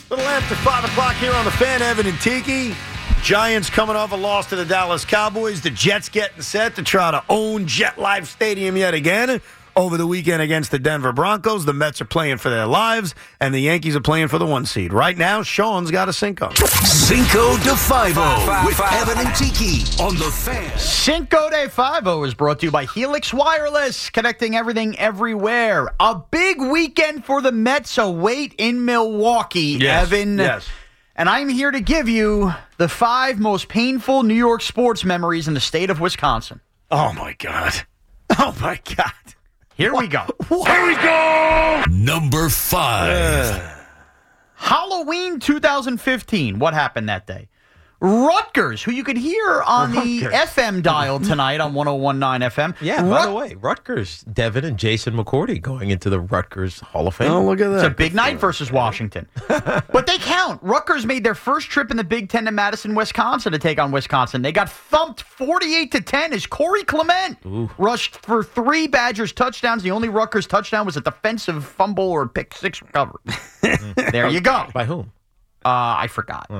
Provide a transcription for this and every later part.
Little after 5 o'clock here on the Fan, Evan and Tiki. Giants coming off a loss to the Dallas Cowboys. The Jets getting set to try to own Jet Life Stadium yet again over the weekend against the Denver Broncos. The Mets are playing for their lives, and the Yankees are playing for the 1 seed. Right now, Sean's got a Cinco. Cinco de Five-O with Evan and Tiki on the Fan. Cinco de Five-O is brought to you by Helix Wireless, connecting everything everywhere. A big weekend for the Mets await in Milwaukee, Evan. Yes. And I'm here to give you the 5 most painful New York sports memories in the state of Wisconsin. Oh, my God. Oh, my God. Here we go. Here we go. Number 5. Halloween 2015. What happened that day? Rutgers, who you could hear on the FM dial tonight on 101.9 FM. Yeah, by the way, Rutgers, Devin and Jason McCourty going into the Rutgers Hall of Fame. Oh, look at that. It's a big night versus Washington. But they count. Rutgers made their first trip in the Big Ten to Madison, Wisconsin to take on Wisconsin. They got thumped 48-10 as Corey Clement rushed for 3 Badgers touchdowns. The only Rutgers touchdown was a defensive fumble or pick 6 recovery. There you go. By whom? I forgot.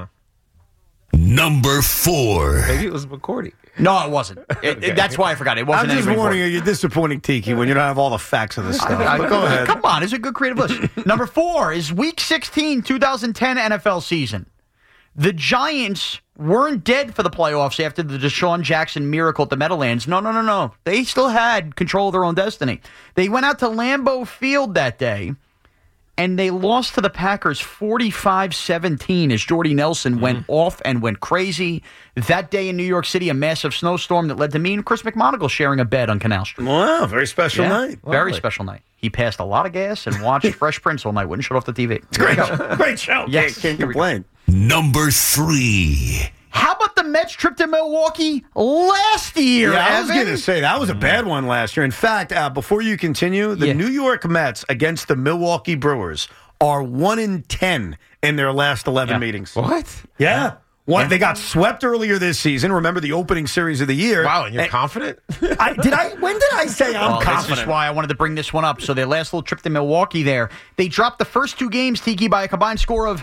Number 4. Maybe it was McCourty. No, it wasn't. That's why I forgot. It wasn't. I'm just anybody warning you, you're disappointing, Tiki, when you don't have all the facts of this stuff. But go ahead. Come on, it's a good creative list. Number 4 is Week 16, 2010 NFL season. The Giants weren't dead for the playoffs after the Deshaun Jackson miracle at the Meadowlands. No. They still had control of their own destiny. They went out to Lambeau Field that day, and they lost to the Packers 45-17 as Jordy Nelson went off and went crazy. That day in New York City, a massive snowstorm that led to me and Chris McMonagle sharing a bed on Canal Street. Wow, very special night. Very special night. He passed a lot of gas and watched Fresh Prince all night. Wouldn't shut off the TV. It's great. Great show. Yes. Can't complain. Number 3. How about the Mets trip to Milwaukee last year? Yeah, I was Evan? going to say, that was a bad one last year. In fact, before you continue, the New York Mets against the Milwaukee Brewers are 1-10 in their last 11 meetings. What? Yeah. They got swept earlier this season. Remember the opening series of the year. Wow, and you're confident? When did I say I'm confident? This is why I wanted to bring this one up. So their last little trip to Milwaukee there, they dropped the first 2 games, Tiki, by a combined score of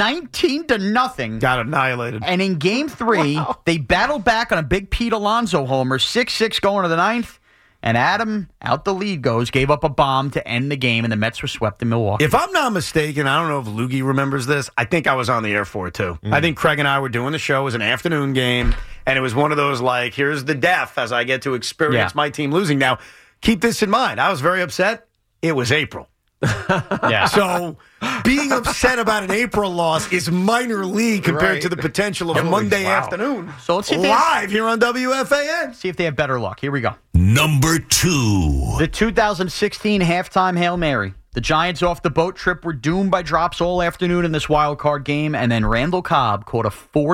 19-0. Got annihilated. And in Game 3, they battled back on a big Pete Alonso homer, 6-6 going to the 9th. And Adam, out the lead goes, gave up a bomb to end the game, and the Mets were swept in Milwaukee. If I'm not mistaken, I don't know if Loogie remembers this. I think I was on the air for it, too. I think Craig and I were doing the show. It was an afternoon game, and it was one of those, like, here's the death as I get to experience my team losing. Now, keep this in mind. I was very upset. It was April. So being upset about an April loss is minor league compared to the potential of Monday afternoon. So let's see if live here on WFAN. See if they have better luck. Here we go. Number 2. The 2016 halftime Hail Mary. The Giants off the boat trip were doomed by drops all afternoon in this wild card game, and then Randall Cobb caught a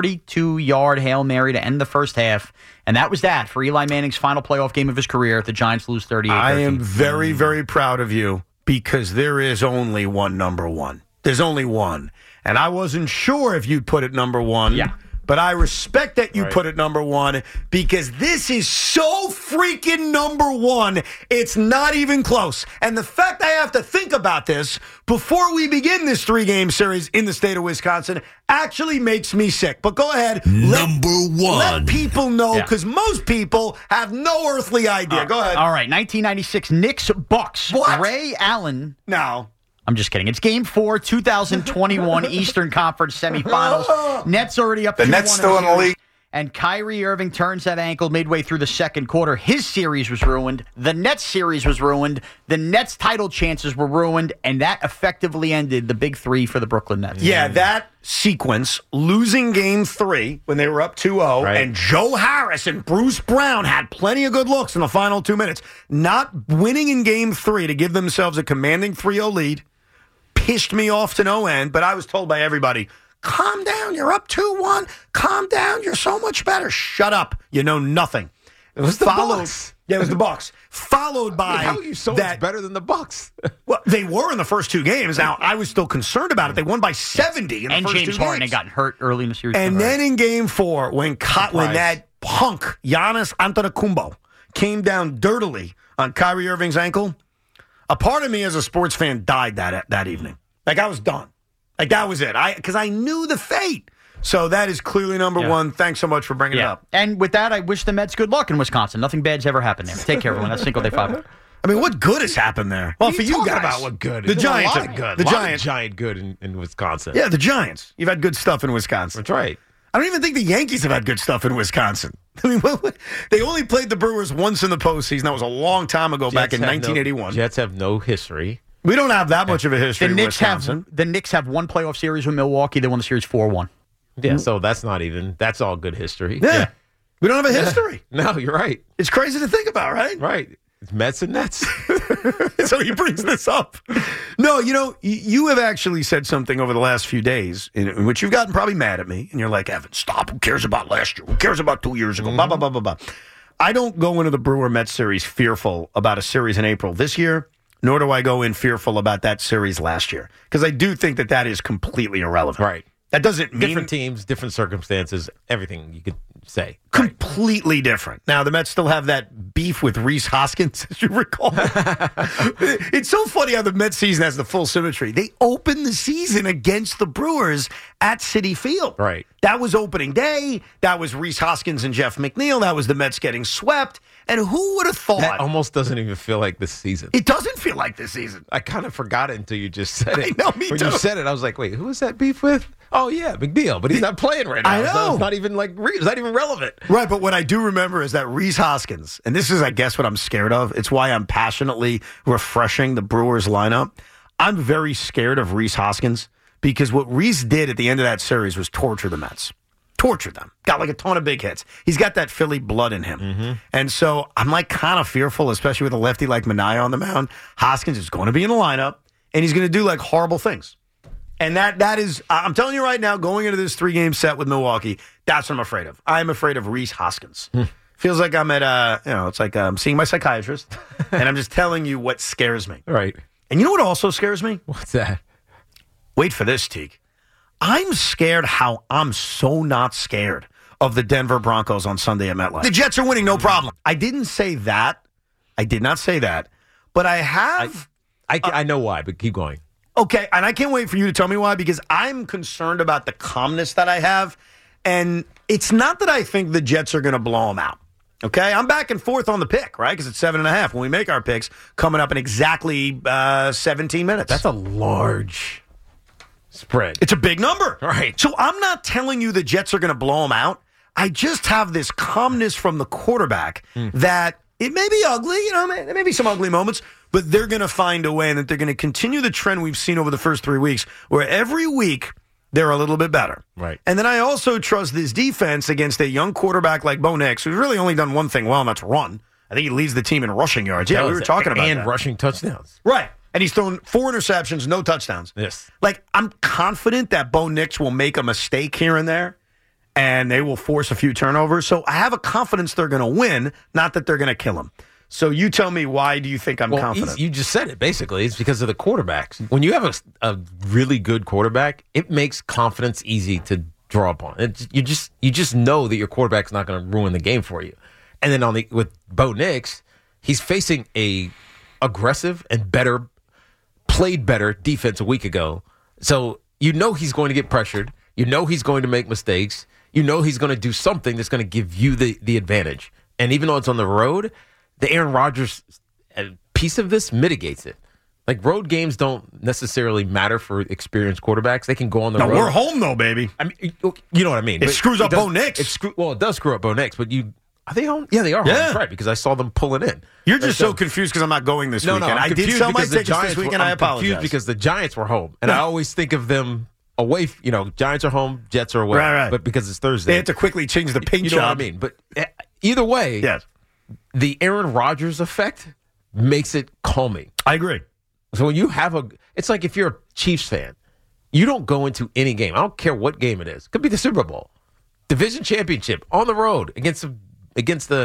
42-yard Hail Mary to end the first half, and that was that for Eli Manning's final playoff game of his career. The Giants lose 38-13. I am very, very proud of you. Because there is only one number 1. There's only one. And I wasn't sure if you'd put it number 1. Yeah. But I respect that you put it number 1 because this is so freaking number 1. It's not even close. And the fact I have to think about this before we begin this 3-game series in the state of Wisconsin actually makes me sick. But go ahead. Number 1. Let people know because most people have no earthly idea. Go ahead. All right, 1996 Knicks-Bucks. What? Ray Allen. Now. I'm just kidding. It's Game 4, 2021 Eastern Conference semifinals. Nets already up 2-1. The Nets still in the league. And Kyrie Irving turns that ankle midway through the second quarter. His series was ruined. The Nets series was ruined. The Nets title chances were ruined. And that effectively ended the big 3 for the Brooklyn Nets. Yeah, that sequence, losing Game 3 when they were up 2-0, and Joe Harris and Bruce Brown had plenty of good looks in the final 2 minutes. Not winning in Game 3 to give themselves a commanding 3-0 lead pissed me off to no end, but I was told by everybody, calm down, you're up 2-1. Calm down, you're so much better. Shut up, you know nothing. It was the Bucks. Yeah, it was the Bucks. Followed by how are you so much better than the Bucks? Well, they were in the first 2 games. Now, I was still concerned about it. They won by 70 in the and first 2 games. James Harden had gotten hurt early in the series. And then in Game 4, when that punk, Giannis Antetokounmpo, came down dirtily on Kyrie Irving's ankle, a part of me as a sports fan died that evening. Like, I was done. Like, that was it. Because I knew the fate. So that is clearly number one. Thanks so much for bringing it up. And with that, I wish the Mets good luck in Wisconsin. Nothing bad's ever happened there. Take care, everyone. That's Cinco de Five. I mean, what good has happened there? Well, for you guys. About what good? The Giants. A lot of good. The a lot Giants. of giant good in Wisconsin. Yeah, the Giants. You've had good stuff in Wisconsin. That's right. I don't even think the Yankees have had good stuff in Wisconsin. I mean, they only played the Brewers once in the postseason. That was a long time ago, back in 1981. Jets have no history. We don't have that much of a history in Wisconsin. The Knicks have one playoff series with Milwaukee. They won the series 4-1. Yeah, so that's all good history. Yeah. We don't have a history. No, you're right. It's crazy to think about, right? Right. It's Mets and Nets. So he brings this up. No, you have actually said something over the last few days in which you've gotten probably mad at me. And you're like, Evan, stop. Who cares about last year? Who cares about 2 years ago? Blah, blah, blah, blah, blah. I don't go into the Brewer-Mets series fearful about a series in April this year, nor do I go in fearful about that series last year. Because I do think that is completely irrelevant. Right. That doesn't mean... Different teams, different circumstances, everything you could say. Completely different. Now, the Mets still have that beef with Rhys Hoskins, as you recall. It's so funny how the Mets season has the full symmetry. They opened the season against the Brewers at Citi Field. Right. That was opening day. That was Rhys Hoskins and Jeff McNeil. That was the Mets getting swept. And who would have thought? That almost doesn't even feel like this season. It doesn't feel like this season. I kind of forgot it until you just said it. I know, me when too. you said it, I was like, wait, who is that beef with? Oh, yeah, McNeil, but he's not playing right now. I know. So it's not even it's not even relevant. Right, but what I do remember is that Rhys Hoskins, and this is, I guess, what I'm scared of. It's why I'm passionately refreshing the Brewers lineup. I'm very scared of Rhys Hoskins because what Rhys did at the end of that series was torture the Mets. Tortured them. Got like a ton of big hits. He's got that Philly blood in him. Mm-hmm. And so I'm like kind of fearful, especially with a lefty like Manaea on the mound. Hoskins is going to be in the lineup, and he's going to do like horrible things. And that is, I'm telling you right now, going into this 3-game set with Milwaukee, that's what I'm afraid of. I'm afraid of Rhys Hoskins. Feels like I'm at, it's like I'm seeing my psychiatrist, and I'm just telling you what scares me. Right. And you know what also scares me? What's that? Wait for this, Teak. I'm scared how I'm so not scared of the Denver Broncos on Sunday at MetLife. The Jets are winning, no problem. I didn't say that. I did not say that. But I have... I know why, but keep going. Okay, and I can't wait for you to tell me why, because I'm concerned about the calmness that I have. And it's not that I think the Jets are going to blow them out. Okay, I'm back and forth on the pick, right? Because it's 7.5 when we make our picks, coming up in exactly 17 minutes. That's a large spread. It's a big number. Right. So I'm not telling you the Jets are going to blow them out. I just have this calmness from the quarterback that it may be ugly, there may be some ugly moments, but they're going to find a way, and that they're going to continue the trend we've seen over the first 3 weeks, where every week they're a little bit better. Right. And then I also trust this defense against a young quarterback like Bo Nix, who's really only done one thing well, and that's run. I think he leads the team in rushing yards. Yeah, we were talking about that. And rushing touchdowns. Right. And he's thrown 4 interceptions, no touchdowns. Yes. Like, I'm confident that Bo Nix will make a mistake here and there, and they will force a few turnovers. So I have a confidence they're going to win, not that they're going to kill him. So you tell me, why do you think I'm confident? You just said it, basically. It's because of the quarterbacks. When you have a really good quarterback, it makes confidence easy to draw upon. You just know that your quarterback's not going to ruin the game for you. And then with Bo Nix, he's facing a aggressive and played better defense a week ago. So you know he's going to get pressured. You know he's going to make mistakes. You know he's going to do something that's going to give you the advantage. And even though it's on the road, the Aaron Rodgers piece of this mitigates it. Like, road games don't necessarily matter for experienced quarterbacks. They can go on the road. No, we're home, though, baby. I mean, you know what I mean. It screws up Bo Nix. It does screw up Bo Nix, but are they home? Yeah, they are home. That's right, because I saw them pulling in. You're just so confused because I'm not going this weekend. I did sell my tickets this weekend. I apologize. I'm confused because the Giants were home, and I always think of them away. Giants are home, Jets are away. Right. But because it's Thursday, they had to quickly change the paint job. You know what I mean? But either way, yes. The Aaron Rodgers effect makes it calming. I agree. So when you have it's like if you're a Chiefs fan, you don't go into any game. I don't care what game it is. It could be the Super Bowl, division championship on the road against the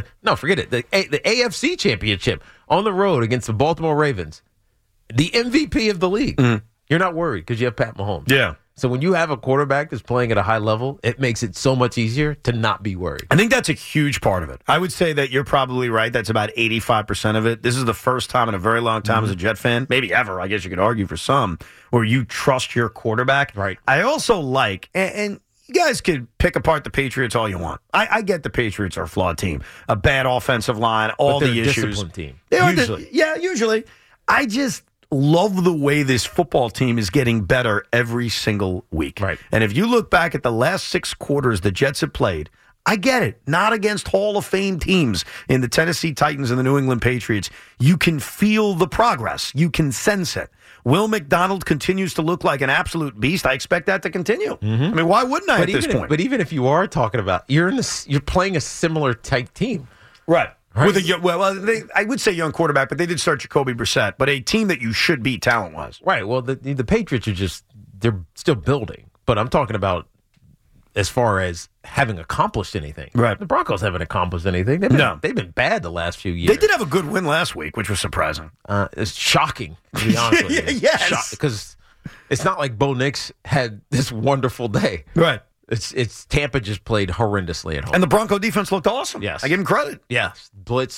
AFC championship on the road against the Baltimore Ravens, the MVP of the league. Mm-hmm. You're not worried because you have Pat Mahomes. Yeah. So when you have a quarterback that's playing at a high level, it makes it so much easier to not be worried. I think that's a huge part of it. I would say that you're probably right. That's about 85% of it. This is the first time in a very long time as a Jet fan, maybe ever, I guess you could argue for some, where you trust your quarterback. Right. I also like, and you guys could pick apart the Patriots all you want. I get the Patriots are a flawed team, a bad offensive line, all But they're the a issues. disciplined team. They are Usually. usually. I just love the way this football team is getting better every single week. Right. And if you look back at the last 6 quarters the Jets have played, I get it. Not against Hall of Fame teams in the Tennessee Titans and the New England Patriots. You can feel the progress. You can sense it. Will McDonald continues to look like an absolute beast. I expect that to continue. I mean, why wouldn't I at this point? But even if you are talking about, you're playing a similar type team. Right. Right. With I would say young quarterback, but they did start Jacoby Brissett, but a team that you should beat talent-wise. Right. Well, the Patriots are they're still building. But I'm talking about as far as having accomplished anything. Right. The Broncos haven't accomplished anything. They've been bad the last few years. They did have a good win last week, which was surprising. It's shocking, to be honest with you. Yes. Because it's not like Bo Nix had this wonderful day. Right. It's Tampa just played horrendously at home. And the Bronco defense looked awesome. Yes. I give them credit. Yes.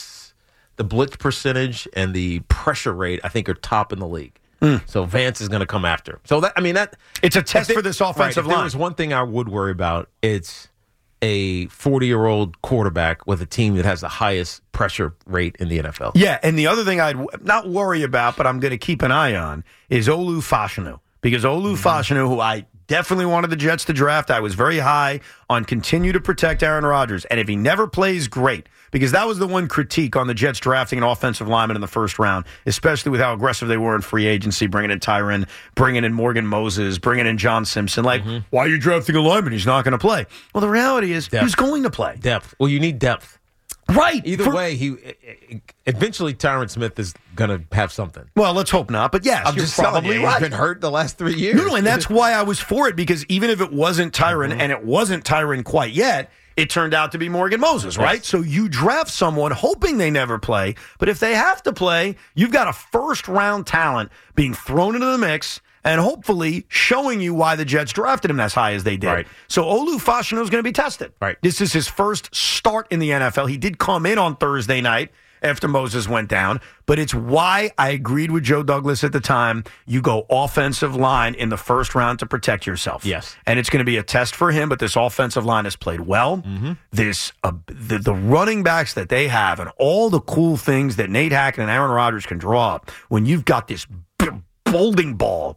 The blitz percentage and the pressure rate, I think, are top in the league. So Vance is going to come after him. So It's a test for this offensive If there line. was one thing I would worry about, it's a 40-year-old quarterback with a team that has the highest pressure rate in the NFL. Yeah, and the other thing I'd not worry about, but I'm going to keep an eye on, is Olu Fashanu. Because Olu Fashanu, who I definitely wanted the Jets to draft, I was very high on continue to protect Aaron Rodgers. And if he never plays, great. Because that was the one critique on the Jets drafting an offensive lineman in the first round, especially with how aggressive they were in free agency, bringing in Tyron, bringing in Morgan Moses, bringing in John Simpson. Like, why are you drafting a lineman? He's not going to play. Well, the reality is he's going to play. Depth. Well, you need depth. Right. Either way, eventually Tyron Smith is going to have something. Well, let's hope not. But yes, I'm you're just telling probably you, right. he's been hurt the last 3 years. No, and that's why I was for it, because even if it wasn't Tyron, and it wasn't Tyron quite yet, it turned out to be Morgan Moses, right? Yes. So you draft someone hoping they never play, but if they have to play, you've got a first-round talent being thrown into the mix and hopefully showing you why the Jets drafted him as high as they did. Right. So Olu Fashanu is going to be tested. Right. This is his first start in the NFL. He did come in on Thursday night after Moses went down, but it's why I agreed with Joe Douglas at the time. You go offensive line in the first round to protect yourself. Yes. And it's going to be a test for him, but this offensive line has played well. The running backs that they have and all the cool things that Nate Hackett and Aaron Rodgers can draw up when you've got this bowling ball,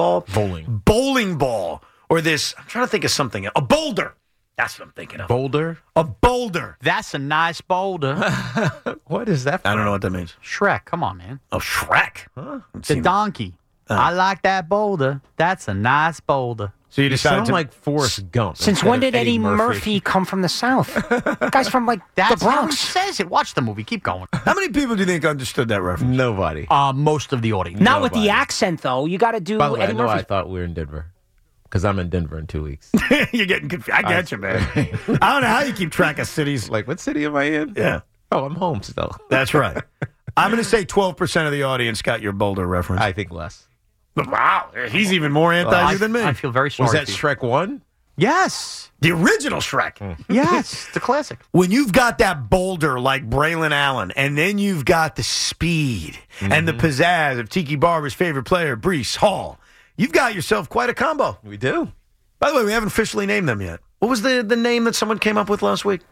or this, I'm trying to think of something, a boulder. That's what I'm thinking of. Boulder? A boulder. That's a nice boulder. What is that from? I don't know what that means. Shrek, come on, man. Oh, Shrek. The donkey. I like that boulder. That's a nice boulder. So you You decided sound to like Forrest Gump. Since instead when of did Eddie Murphy come from the South? Guy's from That's the how he Bronx. says it. Watch the movie. Keep going. How many people do you think understood that reference? Nobody. Most of the audience. Not with the Nobody. accent though. You got to do By the way, I Eddie know I Murphy. thought we were in Denver because I'm in Denver in 2 weeks. You're getting confused. I get you, man. I don't know how you keep track of cities. Like, what city am I in? Yeah, Oh, I'm home still. that's right. I'm going to say 12% of the audience got your Boulder reference. I think less. Wow, he's even more anti you than me. I feel very sorry. Was that for you. Shrek 1? Yes. The original Shrek. Yes. The classic. When you've got that boulder like Braylon Allen, and then you've got the speed and the pizzazz of Tiki Barber's favorite player, Breece Hall, you've got yourself quite a combo. We do. By the way, we haven't officially named them yet. What was the name that someone came up with last week?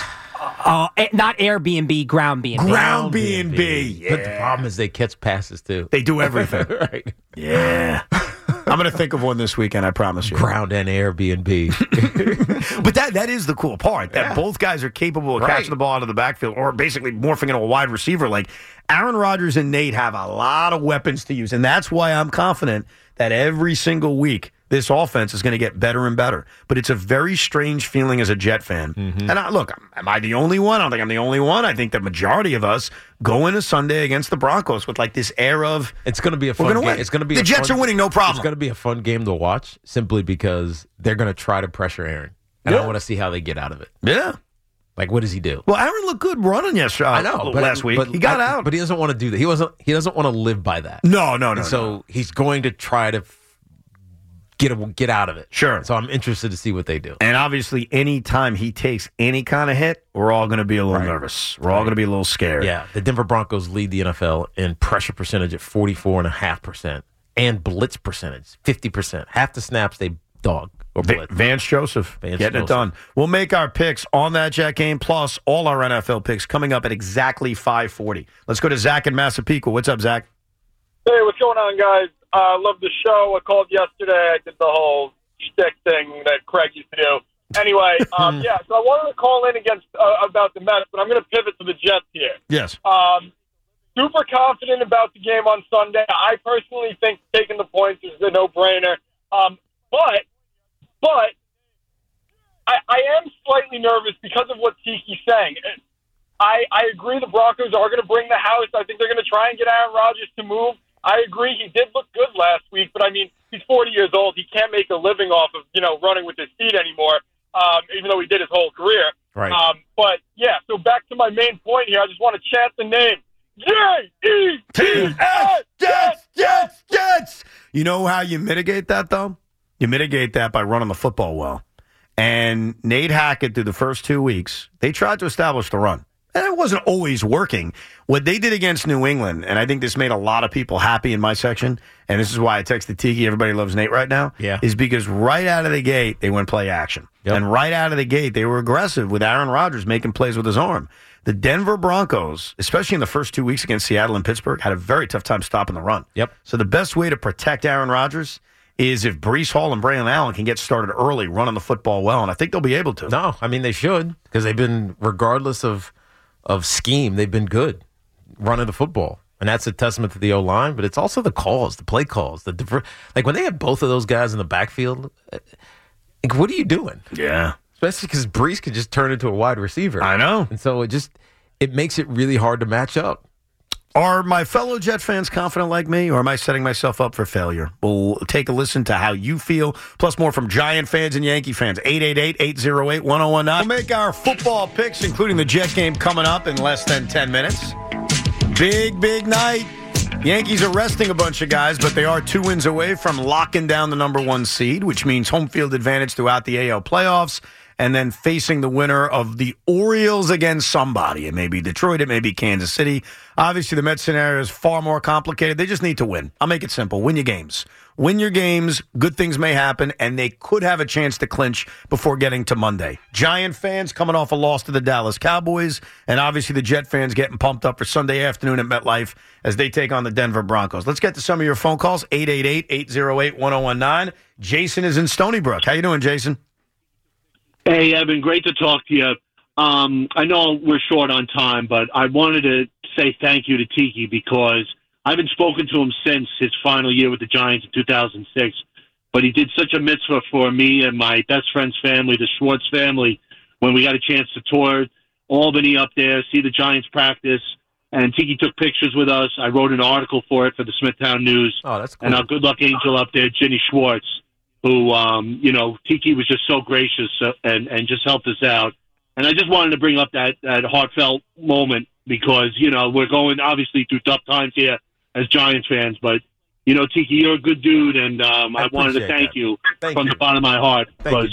Not Airbnb, Ground B&B. Ground B&B. But the problem is they catch passes too. They do everything. Right. Yeah. I'm going to think of one this weekend, I promise you. Ground and Airbnb. But that is the cool part, that both guys are capable of catching the ball out of the backfield or basically morphing into a wide receiver. Like Aaron Rodgers and Nate have a lot of weapons to use, and that's why I'm confident that every single week this offense is going to get better and better. But it's a very strange feeling as a Jet fan. And look, am I the only one? I don't think I'm the only one. I think the majority of us go into Sunday against the Broncos with like this air of It's going to be a we're fun going to game. win. It's going to be the Jets are winning, no It's problem. going to be a fun game to watch simply because they're going to try to pressure Aaron. And Yeah. I want to see how they get out of it. Yeah. Like, what does he do? Well, Aaron looked good running yesterday. I know, but last week but he got out. But he doesn't want to do that. He doesn't want to live by that. No. And so he's going to try to get out of it. Sure. So I'm interested to see what they do. And obviously, any time he takes any kind of hit, we're all going to be a little nervous. We're all going to be a little scared. Yeah, the Denver Broncos lead the NFL in pressure percentage at 44.5% and blitz percentage 50%. Half the snaps they dog or blitz. Vance Joseph getting it done. We'll make our picks on that Jet game, plus all our NFL picks coming up at exactly 5:40. Let's go to Zach in Massapequa. What's up, Zach? Hey, what's going on, guys? Love the show. I called yesterday. I did the whole shtick thing that Craig used to do. Anyway, so I wanted to call in about the Mets, but I'm going to pivot to the Jets here. Yes. Super confident about the game on Sunday. I personally think taking the points is a no-brainer. But I am slightly nervous because of what Tiki's saying. I agree the Broncos are going to bring the house. I think they're going to try and get Aaron Rodgers to move. I agree he did look good last week, but I mean, he's 40 years old. He can't make a living off of, running with his feet anymore, even though he did his whole career. Right. But, yeah, so back to my main point here. I just want to chant the name. J-E-T-S, Jets! You know how you mitigate that, though? You mitigate that by running the football well. And Nate Hackett, through the first 2 weeks, they tried to establish the run. And it wasn't always working. What they did against New England, and I think this made a lot of people happy in my section, and this is why I texted Tiki, everybody loves Nate right now, is because right out of the gate, they went play action. Yep. And right out of the gate, they were aggressive with Aaron Rodgers making plays with his arm. The Denver Broncos, especially in the first 2 weeks against Seattle and Pittsburgh, had a very tough time stopping the run. Yep. So the best way to protect Aaron Rodgers is if Breece Hall and Braylon Allen can get started early, running the football well, and I think they'll be able to. No, I mean, they should, because they've been, regardless of scheme, they've been good running the football. And that's a testament to the O-line, but it's also the calls, the play calls. Like, when they have both of those guys in the backfield, like, what are you doing? Yeah. Especially because Breece could just turn into a wide receiver. I know. And so it makes it really hard to match up. Are my fellow Jet fans confident like me, or am I setting myself up for failure? We'll take a listen to how you feel, plus more from Giant fans and Yankee fans. 888-808-1019. We'll make our football picks, including the Jet game coming up in less than 10 minutes. Big night. Yankees are resting a bunch of guys, but they are 2 wins away from locking down the number 1 seed, which means home field advantage throughout the AL playoffs. And then facing the winner of the Orioles against somebody. It may be Detroit, it may be Kansas City. Obviously, the Mets scenario is far more complicated. They just need to win. I'll make it simple. Win your games. Win your games. Good things may happen, and they could have a chance to clinch before getting to Monday. Giant fans coming off a loss to the Dallas Cowboys, and obviously the Jet fans getting pumped up for Sunday afternoon at MetLife as they take on the Denver Broncos. Let's get to some of your phone calls. 888-808-1019. Jason is in Stony Brook. How you doing, Jason? Hey, Evan, great to talk to you. I know we're short on time, but I wanted to say thank you to Tiki because I haven't spoken to him since his final year with the Giants in 2006, but he did such a mitzvah for me and my best friend's family, the Schwartz family, when we got a chance to tour Albany up there, see the Giants practice, and Tiki took pictures with us. I wrote an article for it for the Smithtown News. Oh, that's cool. And our good luck angel up there, Ginny Schwartz, who, Tiki was just so gracious and just helped us out. And I just wanted to bring up that heartfelt moment because, we're going obviously through tough times here as Giants fans. But, Tiki, you're a good dude, and I wanted to thank you from the bottom of my heart. Because,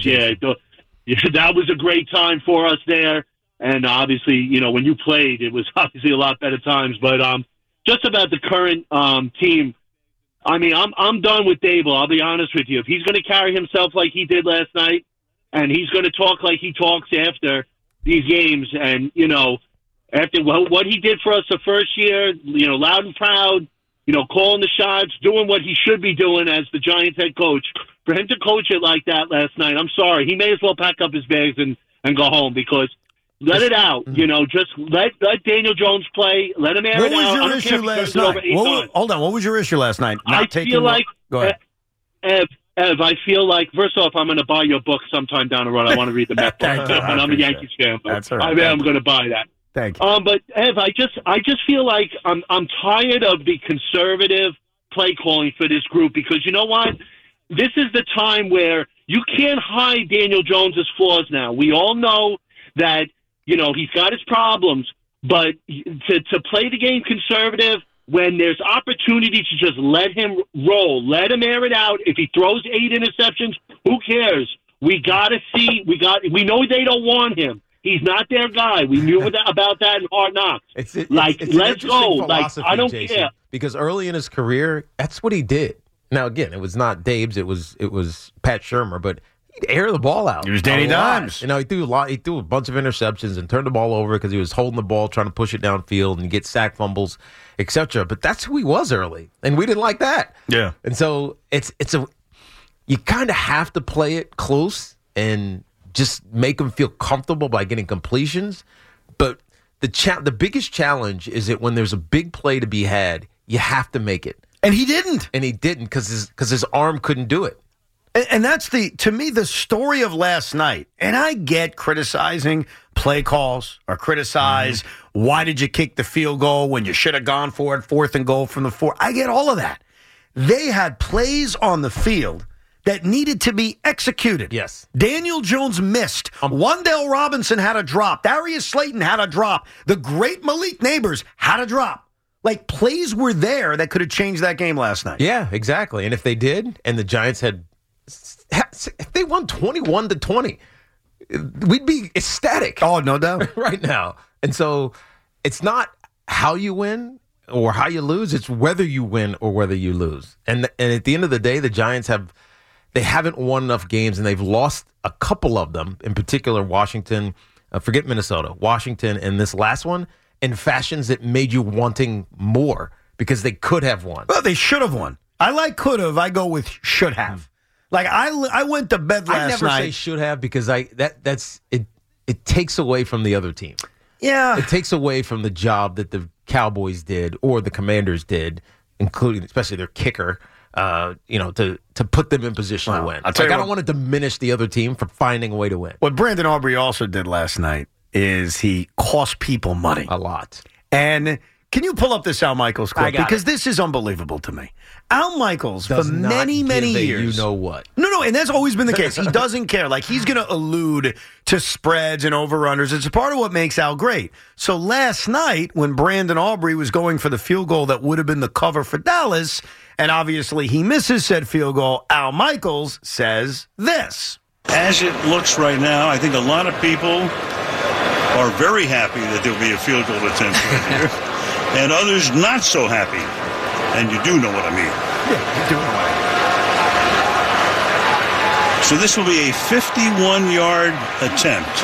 that was a great time for us there. And obviously, when you played, it was obviously a lot better times. But just about the current team, I mean, I'm done with Dable. I'll be honest with you. If he's going to carry himself like he did last night, and he's going to talk like he talks after these games, and after what he did for us the first year, loud and proud, calling the shots, doing what he should be doing as the Giants head coach. For him to coach it like that last night, I'm sorry. He may as well pack up his bags and go home because. Let it out, just let Daniel Jones play. Let him air it out. What was your issue last night? Hold on. What was your issue last night? I feel like, go ahead. Ev, I feel like, first off, I'm going to buy your book sometime down the road. I want to read the Met book. And I'm a Yankees fan. That's all right. I'm going to buy that. Thank you. But, Ev, I just feel like I'm tired of the conservative play calling for this group because you know what? This is the time where you can't hide Daniel Jones' flaws now. We all know that he's got his problems, but to play the game conservative, when there's opportunity to just let him roll, let him air it out. If he throws 8 interceptions, who cares? We we know they don't want him. He's not their guy. We knew about that in Hard Knocks. Let's go. Like, I don't care. Because early in his career, that's what he did. Now, again, it was not Dabes. It was Pat Shurmur, but he'd air the ball out. He was Danny Dimes. You know, he threw a lot. He threw a bunch of interceptions and turned the ball over because he was holding the ball, trying to push it downfield and get sack fumbles, etc. But that's who he was early, and we didn't like that. Yeah. And so you kind of have to play it close and just make them feel comfortable by getting completions. But the biggest challenge is that when there's a big play to be had, you have to make it. And he didn't. And he didn't because his arm couldn't do it. And that's to me, the story of last night. And I get criticizing play calls or criticize why did you kick the field goal when you should have gone for it, 4th and goal from the 4. I get all of that. They had plays on the field that needed to be executed. Yes. Daniel Jones missed. Wan'Dale Robinson had a drop. Darius Slayton had a drop. The great Malik Neighbors had a drop. Like, plays were there that could have changed that game last night. Yeah, exactly. And if they did, and the Giants if they won 21-20, we'd be ecstatic. Oh, no doubt. Right now. And so it's not how you win or how you lose. It's whether you win or whether you lose. And at the end of the day, the Giants haven't won enough games, and they've lost a couple of them, in particular Washington, forget Minnesota, Washington, and this last one, in fashions that made you wanting more because they could have won. Well, they should have won. I like could have. I go with should have. Like, I went to bed last night. I never say should have because that's it takes away from the other team. Yeah. It takes away from the job that the Cowboys did or the Commanders did, including especially their kicker, to put them in position to win. I don't want to diminish the other team for finding a way to win. What Brandon Aubrey also did last night is he cost people money. A lot. And can you pull up this Al Michaels quote? Because this is unbelievable to me. Al Michaels, for many, many years. You know what? No, and that's always been the case. He doesn't care. Like, he's going to allude to spreads and over-unders. It's a part of what makes Al great. So last night, when Brandon Aubrey was going for the field goal that would have been the cover for Dallas, and obviously he misses said field goal, Al Michaels says this. As it looks right now, I think a lot of people are very happy that there'll be a field goal attempt right here, and others not so happy. And you do know what I mean. Yeah, you do know what I mean. So this will be a 51-yard attempt.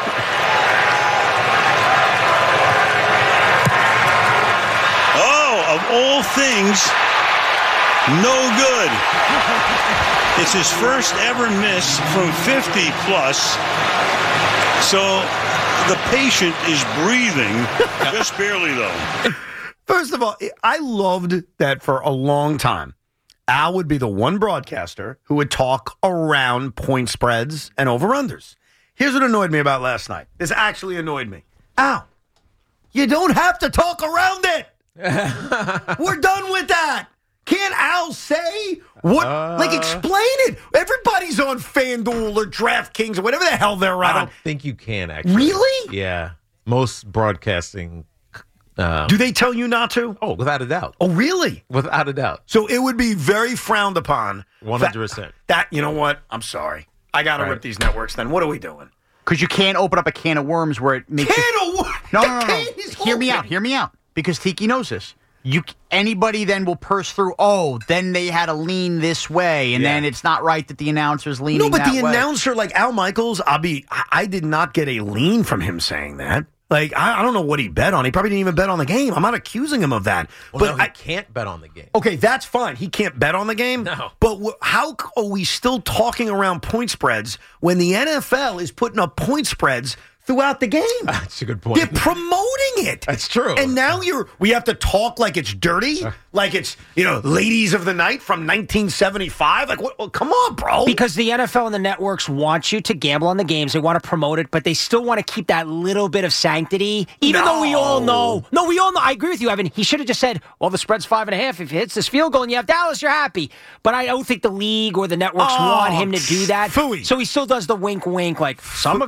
Oh, of all things, no good. It's his first ever miss from 50 plus. So the patient is breathing, just barely though. First of all, I loved that for a long time, Al would be the one broadcaster who would talk around point spreads and over-unders. Here's what annoyed me about last night. This actually annoyed me. Al, you don't have to talk around it. We're done with that. Can't Al say what? Explain it. Everybody's on FanDuel or DraftKings or whatever the hell they're on. I don't think you can, actually. Really? Yeah. Most broadcasting... do they tell you not to? Oh, without a doubt. Oh, really? Without a doubt. So it would be very frowned upon. 100%. That, you know what? I'm sorry. I got to rip these networks then. What are we doing? Because you can't open up a can of worms where it makes Can of worms? No. Hear me out. Because Tiki knows this. Anybody then will purse through, then they had to lean this way, and then it's not right that the announcer's leaning that way. No, but the announcer, like Al Michaels, I did not get a lean from him saying that. Like, I don't know what he bet on. He probably didn't even bet on the game. I'm not accusing him of that. Well, I can't bet on the game. Okay, that's fine. He can't bet on the game? No. But how are we still talking around point spreads when the NFL is putting up point spreads throughout the game? That's a good point. They're promoting it. That's true. And now we have to talk like it's dirty, like it's, ladies of the night from 1975. Like, what? Come on, bro. Because the NFL and the networks want you to gamble on the games. They want to promote it, but they still want to keep that little bit of sanctity, even though we all know. No, we all know. I agree with you, Evan. He should have just said, well, the spread's 5.5. If he hits this field goal and you have Dallas, you're happy. But I don't think the league or the networks want him to do that. Phooey. So he still does the wink, wink, like some of you.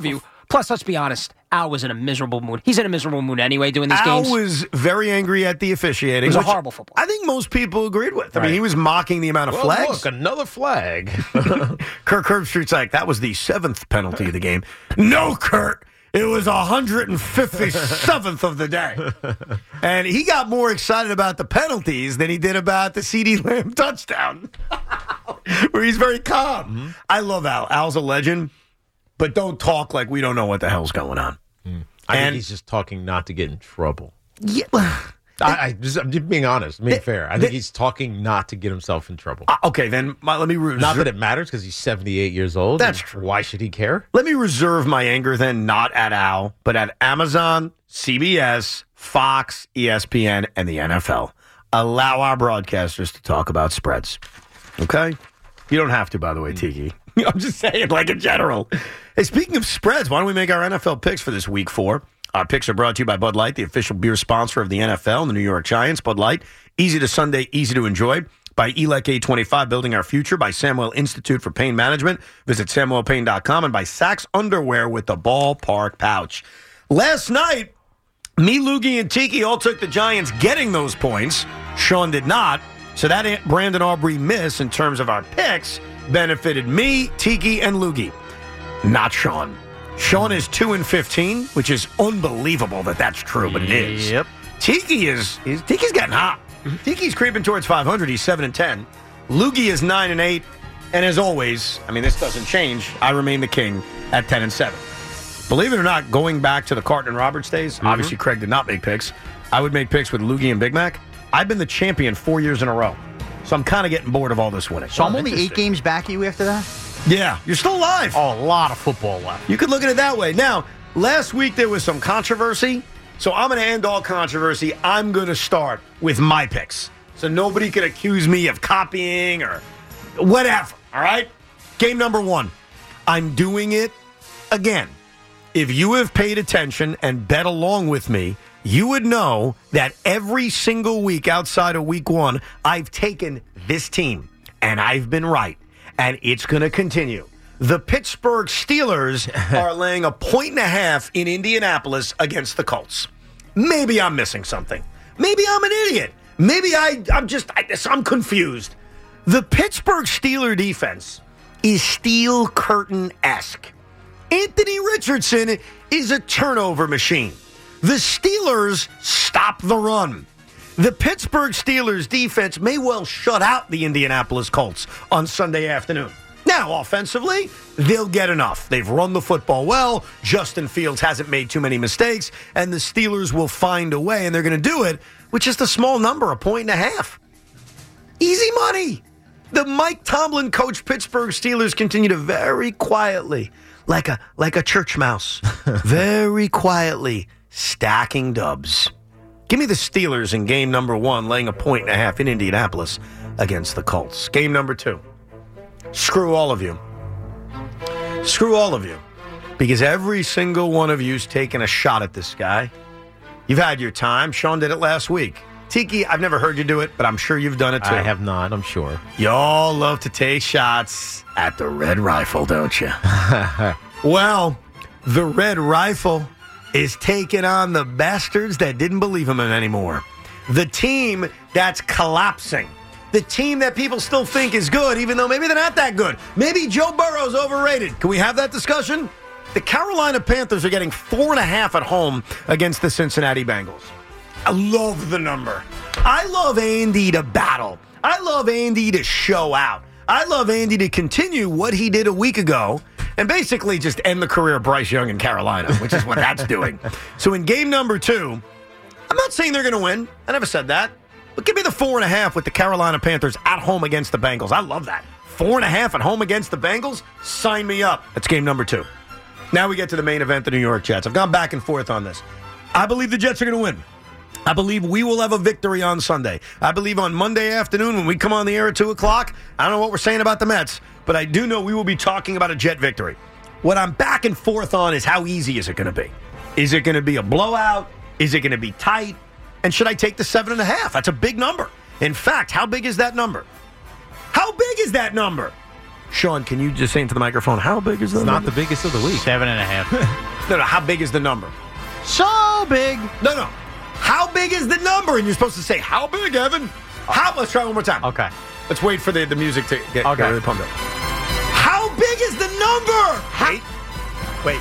Plus, let's be honest, Al was in a miserable mood. He's in a miserable mood anyway doing these games. Al was very angry at the officiating. It was a horrible football. I think most people agreed with. I mean, he was mocking the amount of flags. Look, another flag. Kirk Herbstreit's like, that was the 7th penalty of the game. No, Kurt. It was 157th of the day. And he got more excited about the penalties than he did about the CeeDee Lamb touchdown, where he's very calm. Mm-hmm. I love Al. Al's a legend, but don't talk like we don't know what the hell's going on. I think he's just talking not to get in trouble. Yeah. I'm just being honest, being fair. I think he's talking not to get himself in trouble. Okay, then let me reserve. Not that it matters because he's 78 years old. That's true. Why should he care? Let me reserve my anger then, not at Al, but at Amazon, CBS, Fox, ESPN, and the NFL. Allow our broadcasters to talk about spreads. Okay? You don't have to, by the way, Tiki. I'm just saying, like in general. Hey, speaking of spreads, why don't we make our NFL picks for this week 4? Our picks are brought to you by Bud Light, the official beer sponsor of the NFL and the New York Giants. Bud Light, easy to Sunday, easy to enjoy. By ELEC A25, Building Our Future. By Samuel Institute for Pain Management. Visit SamuelPain.com. And by Saks Underwear with the Ballpark Pouch. Last night, me, Loogie, and Tiki all took the Giants getting those points. Sean did not. So that Brandon Aubrey miss in terms of our picks benefited me, Tiki, and Loogie. Not Sean. Sean is 2-15, which is unbelievable that that's true, but it is. Yep. Tiki's getting hot. Tiki's creeping towards 500. He's 7-10. Loogie is 9-8, and as always, I mean this doesn't change. I remain the king at 10-7. Believe it or not, going back to the Carton and Roberts days, obviously Craig did not make picks. I would make picks with Loogie and Big Mac. I've been the champion 4 years in a row, so I'm kind of getting bored of all this winning. So I'm only 8 games back at you after that. Yeah, you're still alive. Oh, a lot of football left. You could look at it that way. Now, last week there was some controversy, so I'm going to end all controversy. I'm going to start with my picks, so nobody can accuse me of copying or whatever, all right? Game number 1. I'm doing it again. If you have paid attention and bet along with me, you would know that every single week outside of week 1, I've taken this team, and I've been right. And it's going to continue. The Pittsburgh Steelers are laying 1.5 in Indianapolis against the Colts. Maybe I'm missing something. Maybe I'm an idiot. Maybe I'm confused. The Pittsburgh Steeler defense is Steel Curtain-esque. Anthony Richardson is a turnover machine. The Steelers stop the run. The Pittsburgh Steelers defense may well shut out the Indianapolis Colts on Sunday afternoon. Now, offensively, they'll get enough. They've run the football well. Justin Fields hasn't made too many mistakes, and the Steelers will find a way, and they're going to do it with just a small number, 1.5. Easy money. The Mike Tomlin coached Pittsburgh Steelers continue to very quietly, like a church mouse, very quietly stacking dubs. Give me the Steelers in game number 1, laying 1.5 in Indianapolis against the Colts. Game number 2. Screw all of you. Screw all of you. Because every single one of you's taken a shot at this guy. You've had your time. Sean did it last week. Tiki, I've never heard you do it, but I'm sure you've done it too. I have not, I'm sure. Y'all love to take shots at the Red Rifle, don't you? Well, the Red Rifle is taking on the bastards that didn't believe him anymore. The team that's collapsing. The team that people still think is good, even though maybe they're not that good. Maybe Joe Burrow's overrated. Can we have that discussion? The Carolina Panthers are getting 4.5 at home against the Cincinnati Bengals. I love the number. I love Andy to battle. I love Andy to show out. I love Andy to continue what he did a week ago and basically just end the career of Bryce Young in Carolina, which is what that's doing. So in game number 2, I'm not saying they're going to win. I never said that. But give me the 4.5 with the Carolina Panthers at home against the Bengals. I love that. 4.5 at home against the Bengals? Sign me up. That's game number 2. Now we get to the main event, the New York Jets. I've gone back and forth on this. I believe the Jets are going to win. I believe we will have a victory on Sunday. I believe on Monday afternoon when we come on the air at 2 o'clock, I don't know what we're saying about the Mets, but I do know we will be talking about a Jet victory. What I'm back and forth on is how easy is it going to be? Is it going to be a blowout? Is it going to be tight? And should I take the 7.5? That's a big number. In fact, how big is that number? How big is that number? Sean, can you just say into the microphone, how big is the It's not number? the biggest of the week. 7.5. No, how big is the number? So big. No. How big is the number? And you're supposed to say, how big, Evan? Let's try one more time. Okay. Let's wait for the music to get really pumped up. How big is the number? Wait.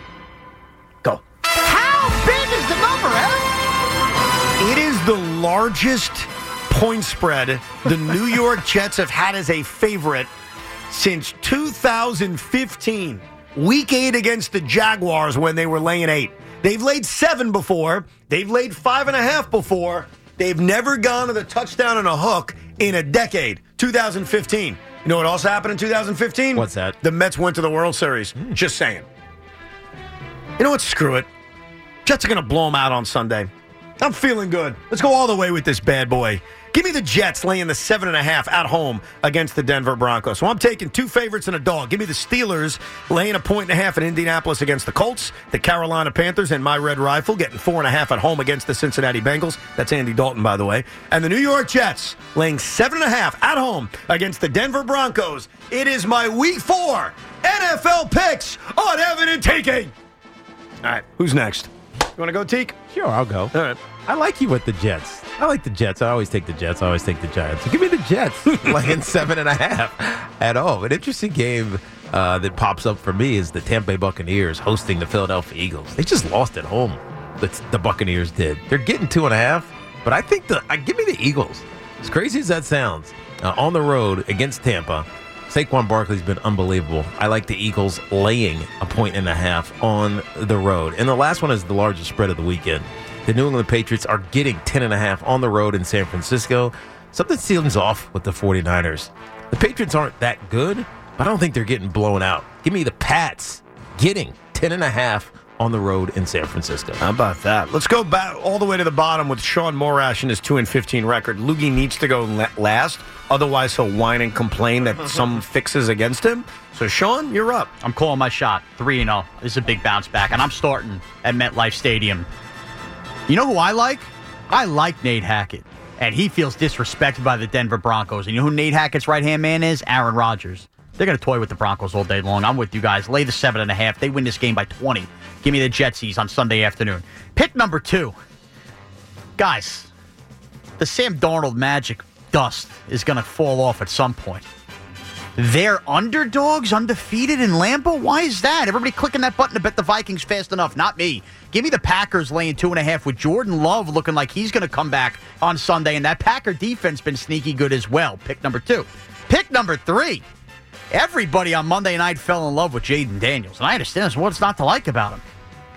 Go. How big is the number, Evan? It is the largest point spread the New York Jets have had as a favorite since 2015. Week 8 against the Jaguars when they were laying 8. They've laid 7 before. They've laid 5.5 before. They've never gone to the touchdown and a hook in a decade. 2015. You know what also happened in 2015? What's that? The Mets went to the World Series. Just saying. You know what? Screw it. Jets are going to blow them out on Sunday. I'm feeling good. Let's go all the way with this bad boy. Give me the Jets laying the 7.5 at home against the Denver Broncos. So I'm taking 2 favorites and a dog. Give me the Steelers laying 1.5 in Indianapolis against the Colts. The Carolina Panthers and my Red Rifle getting 4.5 at home against the Cincinnati Bengals. That's Andy Dalton, by the way. And the New York Jets laying 7.5 at home against the Denver Broncos. It is my Week 4 NFL picks on Evan and Tiki. All right, who's next? You want to go, Teak? Sure, I'll go. All right. I like you with the Jets. I like the Jets. I always take the Jets. I always take the Giants. So give me the Jets laying 7.5 at home. An interesting game that pops up for me is the Tampa Bay Buccaneers hosting the Philadelphia Eagles. They just lost at home. The Buccaneers did. They're getting 2.5, but I think give me the Eagles. As crazy as that sounds, on the road against Tampa, Saquon Barkley's been unbelievable. I like the Eagles laying 1.5 on the road. And the last one is the largest spread of the weekend. The New England Patriots are getting 10.5 on the road in San Francisco. Something seems off with the 49ers. The Patriots aren't that good, but I don't think they're getting blown out. Give me the Pats getting 10.5 on the road in San Francisco. How about that? Let's go back all the way to the bottom with Sean Morash and his 2-15 record. Loogie needs to go last. Otherwise, he'll whine and complain that some fixes against him. So, Sean, you're up. I'm calling my shot. 3-0. This is a big bounce back, and I'm starting at MetLife Stadium. You know who I like? I like Nate Hackett, and he feels disrespected by the Denver Broncos. And you know who Nate Hackett's right-hand man is? Aaron Rodgers. They're going to toy with the Broncos all day long. I'm with you guys. Lay the 7.5. They win this game by 20. Give me the Jetsies on Sunday afternoon. Pick number 2. Guys, the Sam Darnold magic dust is going to fall off at some point. They're underdogs, undefeated in Lambeau? Why is that? Everybody clicking that button to bet the Vikings fast enough. Not me. Give me the Packers laying 2.5 with Jordan Love looking like he's going to come back on Sunday. And that Packer defense been sneaky good as well. Pick number 2. Pick number 3. Everybody on Monday night fell in love with Jaden Daniels. And I understand this. What's not to like about him?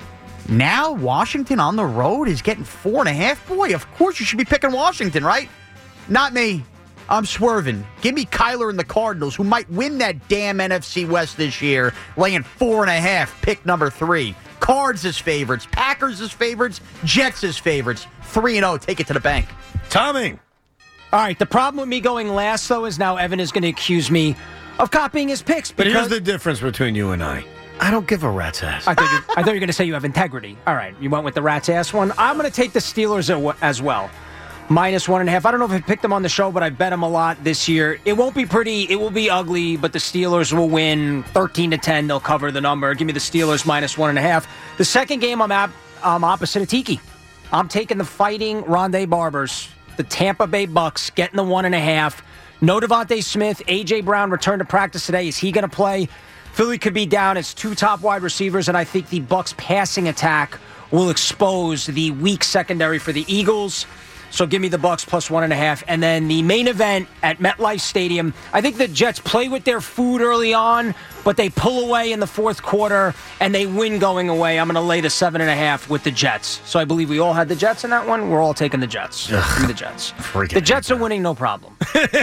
Now Washington on the road is getting 4.5. Boy, of course you should be picking Washington, right? Not me. I'm swerving. Give me Kyler and the Cardinals, who might win that damn NFC West this year, laying 4.5. Pick number 3. Cards as favorites. Packers as favorites. Jets as favorites. 3-0. Take it to the bank. Tommy. All right, the problem with me going last, though, is now Evan is going to accuse me of copying his picks. But here's the difference between you and I. I don't give a rat's ass. I thought you were going to say you have integrity. All right, you went with the rat's ass one. I'm going to take the Steelers as well. -1.5. I don't know if I picked them on the show, but I bet them a lot this year. It won't be pretty. It will be ugly, but the Steelers will win 13-10. They'll cover the number. Give me the Steelers -1.5. The second game, I'm opposite of Tiki. I'm taking the Fighting Rondé Barbers, the Tampa Bay Bucks, getting the 1.5. No Devontae Smith. A.J. Brown returned to practice today. Is he going to play? Philly could be down. It's 2 top wide receivers, and I think the Bucks passing attack will expose the weak secondary for the Eagles. So give me the Bucks +1.5. And then the main event at MetLife Stadium. I think the Jets play with their food early on, but they pull away in the fourth quarter, and they win going away. I'm going to lay the 7.5 with the Jets. So I believe we all had the Jets in that one. We're all taking the Jets. Give me the Jets. The Jets are winning, no problem.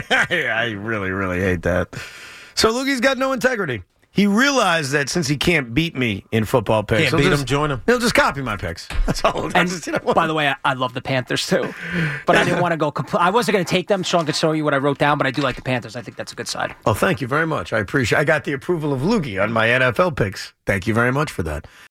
I really, really hate that. So Loogie's got no integrity. He realized that since he can't beat me in football picks, Can't beat him, join him. He'll just copy my picks. That's all. And by the way, I love the Panthers too, but I didn't want to go. I wasn't going to take them. Sean could show you what I wrote down, but I do like the Panthers. I think that's a good side. Oh, thank you very much. I appreciate. I got the approval of Loogie on my NFL picks. Thank you very much for that.